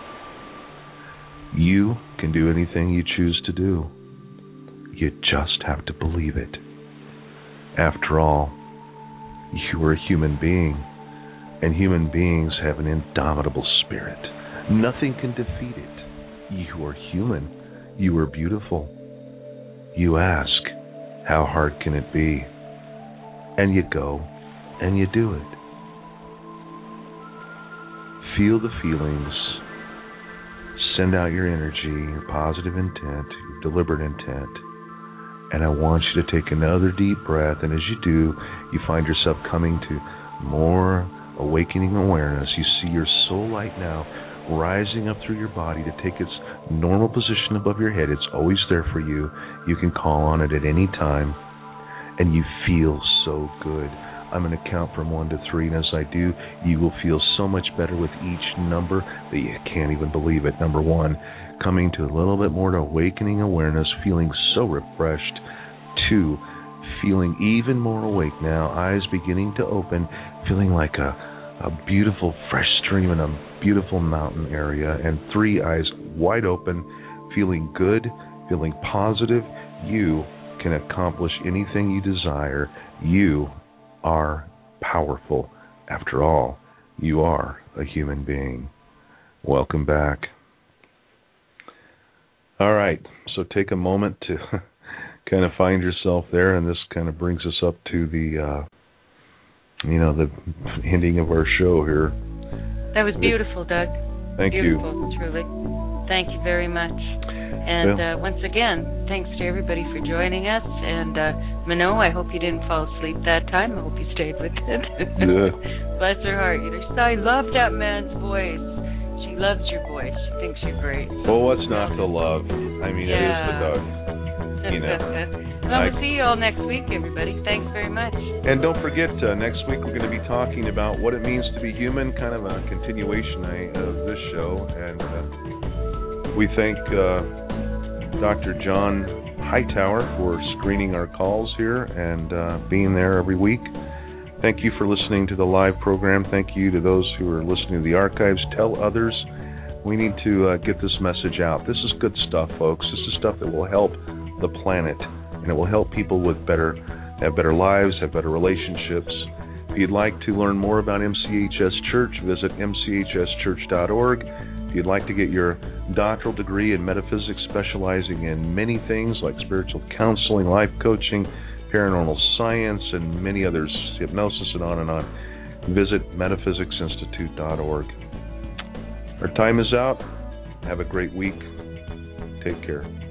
You can do anything you choose to do. You just have to believe it. After all, you are a human being, and human beings have an indomitable spirit. Nothing can defeat it. You are human. You are beautiful. You ask, how hard can it be? And you go, and you do it. Feel the feelings. Send out your energy, your positive intent, your deliberate intent. And I want you to take another deep breath. And as you do, you find yourself coming to more awakening awareness. You see your soul light now rising up through your body to take its normal position above your head. It's always there for you. You can call on it at any time. And you feel so good. I'm going to count from one to three, and as I do, you will feel so much better with each number that you can't even believe it. Number one, coming to a little bit more to awakening awareness, feeling so refreshed. Two, feeling even more awake now, eyes beginning to open, feeling like a, a beautiful fresh stream in a beautiful mountain area. And three, eyes wide open, feeling good, feeling positive. You can accomplish anything you desire. You are powerful. After all, you are a human being. Welcome back. All right, so take a moment to kind of find yourself there, and this kind of brings us up to the, uh, you know, the ending of our show here. That was beautiful, Doug. Thank beautiful, you. Beautiful, truly. Thank you very much. And uh, once again, thanks to everybody for joining us. And uh, Minot, I hope you didn't fall asleep that time. I hope you stayed with it. Yeah. Bless her heart. You know, I love that man's voice. She loves your voice. She thinks you're great. Well, what's not to love? I mean, yeah. it is the Doug. You know. Well, we'll see you all next week, everybody. Thanks very much. And don't forget, uh, next week we're going to be talking about what it means to be human, kind of a continuation of this show. And uh, we thank uh, Doctor John Hightower for screening our calls here and uh, being there every week. Thank you for listening to the live program. Thank you to those who are listening to the archives. Tell others. We need to uh, get this message out. This is good stuff, folks. This is stuff that will help the planet, and it will help people with better, have better lives, have better relationships. If you'd like to learn more about M C H S Church, visit m c h s church dot org. If you'd like to get your doctoral degree in metaphysics, specializing in many things like spiritual counseling, life coaching, paranormal science, and many others, hypnosis, and on and on, visit metaphysics institute dot org. Our time is out. Have a great week. Take care.